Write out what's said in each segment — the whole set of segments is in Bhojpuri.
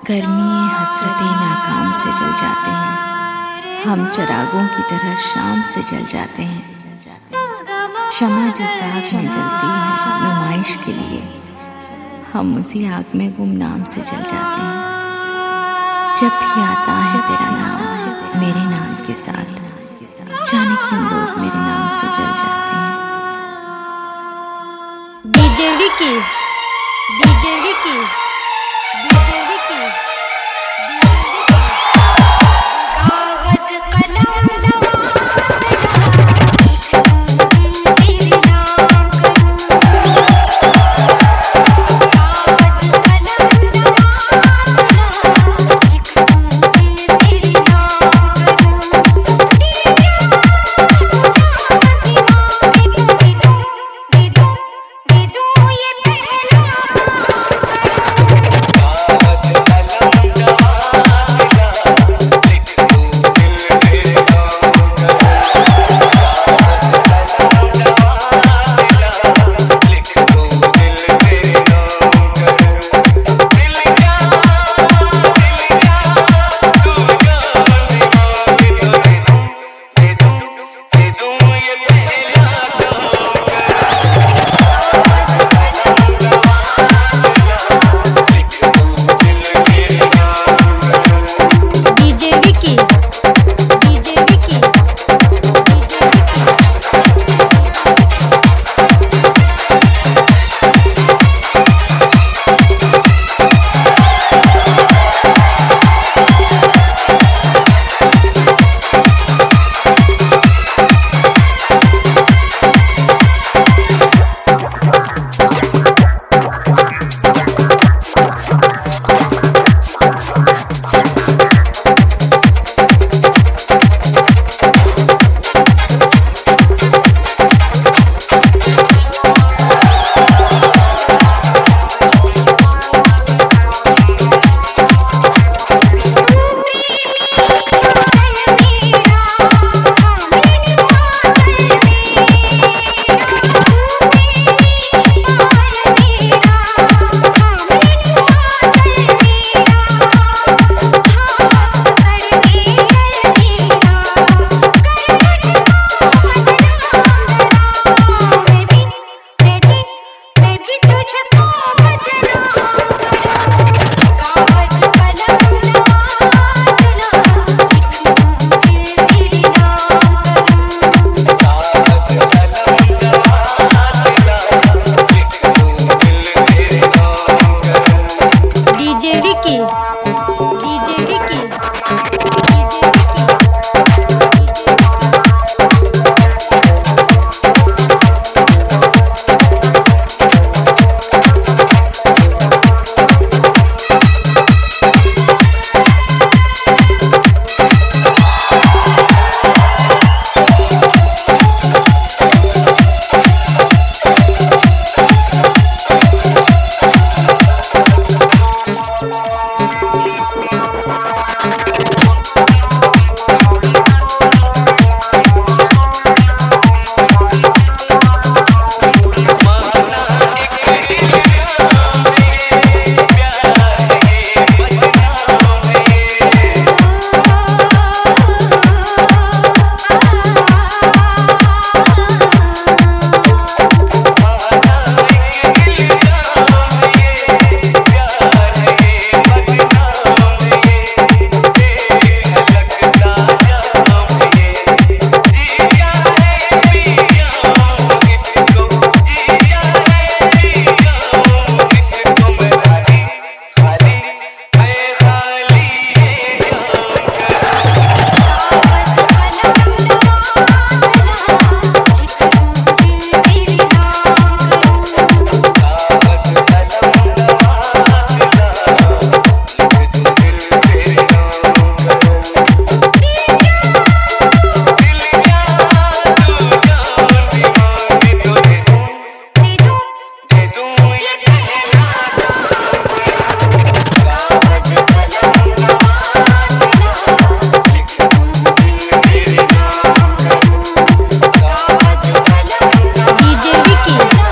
गर्मी हसरतें नाकाम से जल जाते हैं, हम चिरागों की तरह शाम से जल जाते हैं। शमा जिस आग में जलती है नुमाइश के लिए, हम उसी आग में गुमनाम से जल जाते हैं। जब भी आता है तेरा नाम मेरे नाम के साथ, जाने क्यों लोग मेरे नाम से जल जाते हैं। DJ Vicky, DJ Vicky, DJ Vicky, कागज कलम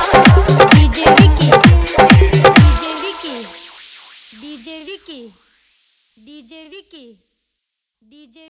DJ Vicky. DJ Vicky DJ